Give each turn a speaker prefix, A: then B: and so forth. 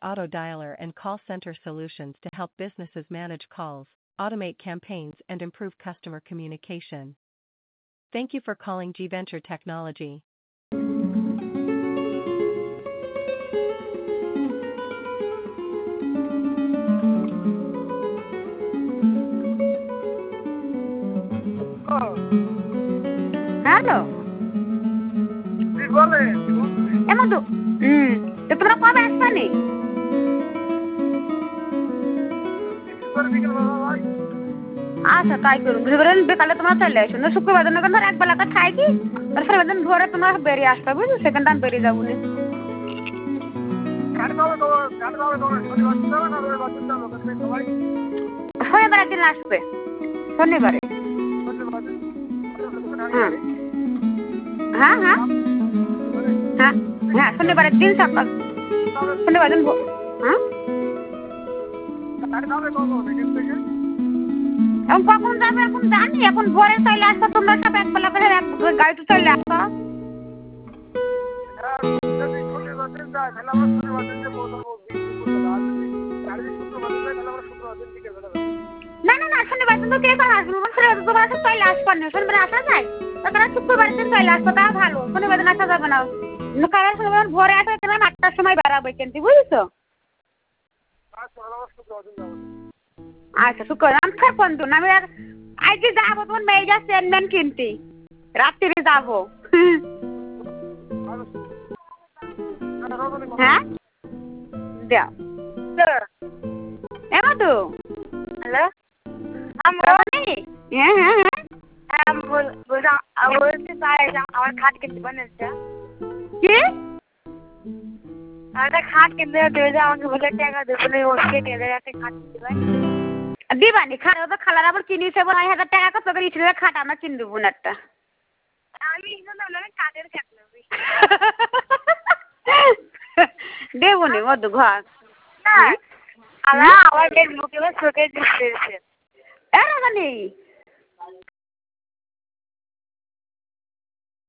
A: auto dialer and call center solutions to help businesses manage calls, automate campaigns, and improve customer communication. Thank you for calling G-Venture Technology.
B: Hello এমন তো তো তোমরা কবে আসবানি? আচ্ছা তাই করুন, বিকালে তোমরা চলে আসো না, শুক্রবার দিন ধর এক বেলাটা খাইকি শনিবার দিন ভোরে তোমরা বেরিয়ে আসবে, বুঝলি? সেখানটা আমি বেরিয়ে যাবো না। শনিবারের দিন আসবে, শনিবারে। হ্যাঁ হ্যাঁ হ্যাঁ হ্যাঁ শনিবারের দিন সকাল, শনিবার দিন। হ্যাঁ এখন কখন যাবে এখন জানি, এখন ভোরে চলে আসবো তোমরা সব এক বেলা করে গাড়িতে চলে আসো। না না না শনিবার দিন তো কে করে আসবো, তোমার সব চলে আসবো না, শনিবার আসা যায় তাছাড়া শুক্রবার দিন চলে আসবো, তা ভালো। শনিবার দিন আসা যাবে না, কারণ শনিবার ভোরে আসা গেলাম 8টার সময় বেড়াবো কিন্তু, বুঝছো? আচ্ছা শুক্রবার আমি থাকবো না, আমি আর আজকে যাবো তোমার মেয়েটা চেনমেন কিনতে, রাত্রিরে যাবো। হ্যাঁ দাও এমন তো। হ্যালো হ্যাঁ হ্যাঁ হ্যাঁ বলছি আমার খাট কিনতে বানাচ্ছে কি? একটা খাট কিনতে দেবে, আমাকে বলে টাকা দেবে, ওকে টেলে একটা খাট কিনতে পারি দিবানি। খাট তো খালার আবার কিনিছে 5,000 টাকা কত করে ছিল, খাট আমরা কিনে দেবো না একটা। আমি কাঠের খাট নেবো দেবো নি মধু ঘর না। আমার মুখে চোখে দিচ্ছে এ রাজানি